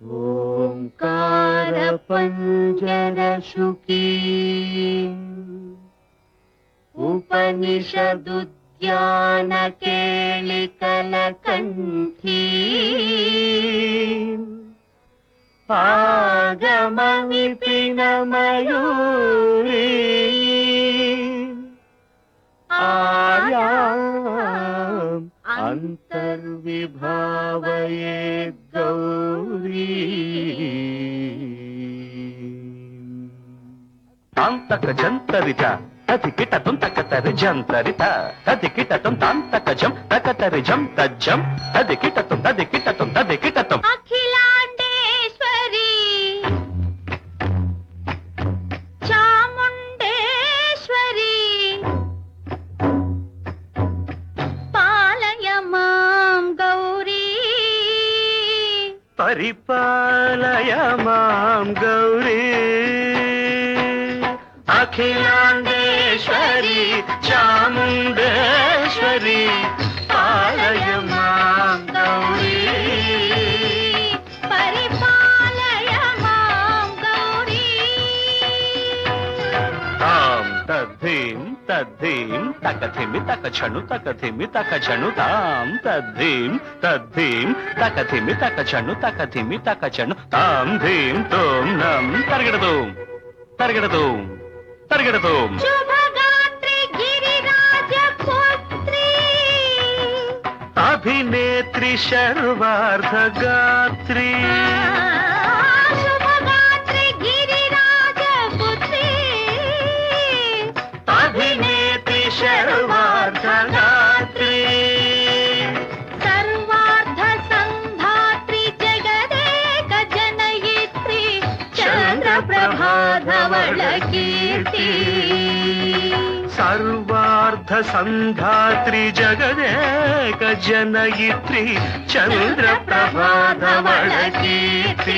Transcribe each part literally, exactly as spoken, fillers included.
ఓంకార పంజర శుకీ ఉపనిషదుద్యాన కేళికల కంఠీ ఆగమ విపిన మయూరీ ఆయాం అంతర్విభావయే గౌరీ తాంతక జంతరిత తది కిటతం తకతరి జంతరిత తది కిటతం తాంతక జం తకతరి జం తజ్జం తది కిటతం తది కిటతం తది కిటతం అఖిలాండేశ్వరి చాముండేశ్వరి పాలయ మాం గౌరీ పరిపాలయ మాం గౌరీ అఖిలాండేశ్వరి చాముండేశ్వరి పాలయ మాం గౌరీ పరిపాలయ మాం గౌరీ తాం తద్ధీం తద్ధీం తకథిమి తకచను తకథిమి తకచను తాం తద్ధీం తద్ధీం తకథిమి తకచను తకథిమి తకచను తాం ధీం తోం నం తరగడదు తరగడదు తరగడదు శుభగాత్రి గిరిరాజ పుత్రి అభినేత్రి శర్వార్ధగాత్రి శుభగాత్రి గిరిరాజ పుత్రి అభినేత్రి శర్వార్ధగాత్రి సర్వార్ధ సంధాత్రి జగదేక జనయిత్రి చంద్రప్రభాధవళ కీర్తి సర్వార్ధ సంధాత్రి జగదేక జనయిత్రి చంద్రప్రభాధవళ కీర్తి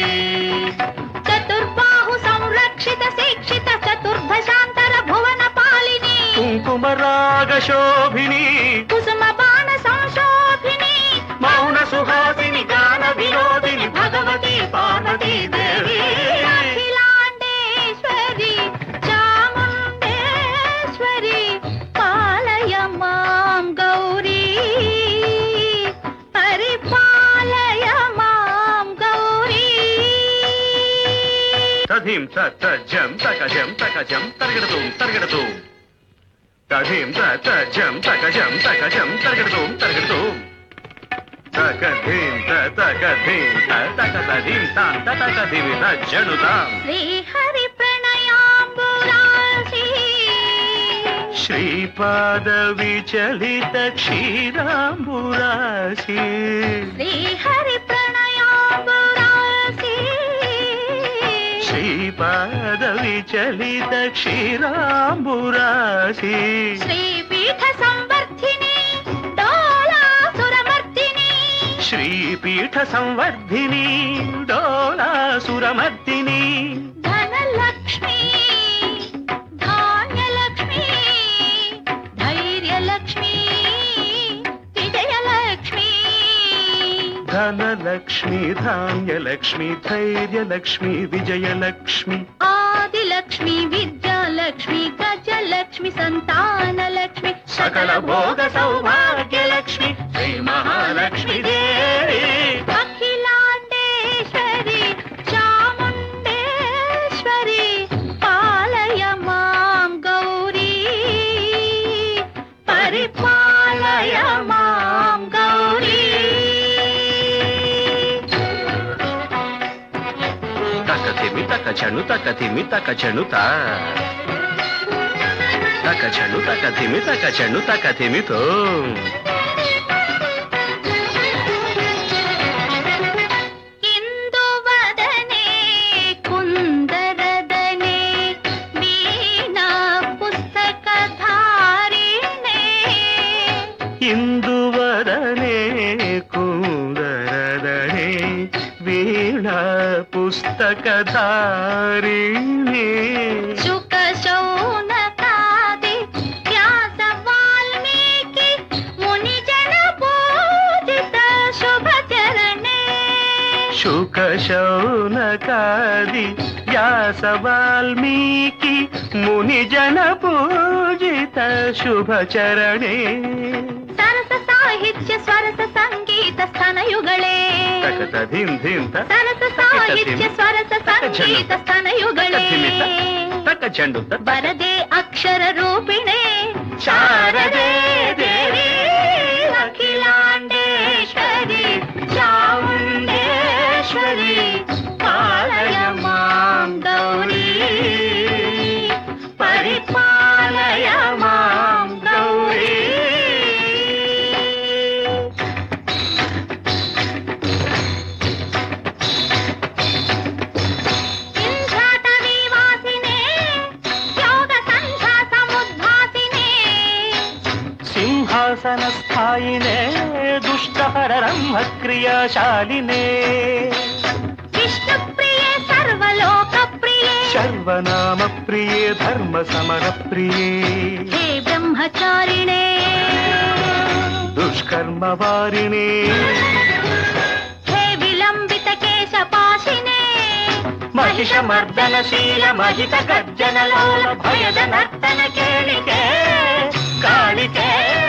చతుర్బాహు సంరక్షిత శిక్షిత చతుర్భశాంతర భువన పాలిని కుంకుమరాగ శోభిని కుసుమ బాణ సంశోభిని మౌన సుహాసిని గాన వినోదిని భగవతి పార్వతీ దేవి అఖిలాండేశ్వరి చాముండేశ్వరి పాలయ మాం గౌరీ పరిపాలయ మాం గౌరీ తధీం తజ్జం తకజం తకజం తరగడదు తరగడదు తధీం తజ్జం తకజం తకజం తరగడదు తరగడదు తకధీం తకధీం తకధీం తాం తకధీమి తజ్జనుతాం శ్రీహరి ప్రణయాంబురాసి శ్రీపాద విచలిత క్షీరాంబురాశి శ్రీహరి ప్రణయాంబురాసి శ్రీపాద విచలిత క్షీరాంబురాశి శ్రీపీఠ సంవర్ధిని డోలాసురమర్దిని శ్రీపీఠ సంవర్ధిని డోలాసురమర్దిని ధనలక్ష్మి ధాన్యలక్ష్మి ధైర్యలక్ష్మి విజయలక్ష్మి ధనలక్ష్మి ధాన్యలక్ష్మి ధైర్యలక్ష్మి విజయలక్ష్మి ఆదిలక్ష్మి విద్యాలక్ష్మి గజలక్ష్మి సంతానలక్ష్మి సకల భోగ సౌభాగ్యలక్ష్మి శ్రీ మహాలక్ష్మి దేవి అఖిలాండేశ్వరి చాముండేశ్వరి పాలయ మాం గౌరీ పరిపాలయ మాం గౌరీ తకథిమి తకచను తకథిమి తకచనుత తకచను తకథిమి తకచను తకథిమితో ఇందువదనే కుందరదనే వీణా పుస్తకధారిణే ఇందువదనే కుందరదనే వీణా పుస్తకధారిణి శుక శౌనకాది వ్యాస వాల్మీకి ముని జన పూజిత శుభ చరణే శుక శౌనకాది వ్యాస వాల్మీకి ముని జన పూజిత శుభచరణే సరస సాహిత్య స్వరస సంగీత స్థనయుగళే తకత ధిం ధిం త సరస సాహిత్య స్వరస సంగీత స్థనయుగళే తక చెండు త వరదే అక్షర రూపిణే శారదే దేవి అఖిలాండేశ్వరి చాముండేశ్వరి పాలయ మాం గౌరీ పరిపాలయ మాం గౌరీ ఇంద్రాటవీవాసినే యోగ సంధ్యా సముద్భాసినే సింహాసన స్థాయినే దుష్టహర బ్రహ్మ క్రియాశాలినే విష్ణు ప్రియే సర్వలోక ప్రియే సర్వనామ ప్రియే ధర్మ సమర ప్రియే హే బ్రహ్మచారిణే దుష్కర్మ వారిణే హే విలంబిత కేశపాశినే మహిష మర్దనశీల మహిత గర్జన లోల భయద నర్తన కేళికే కాళికే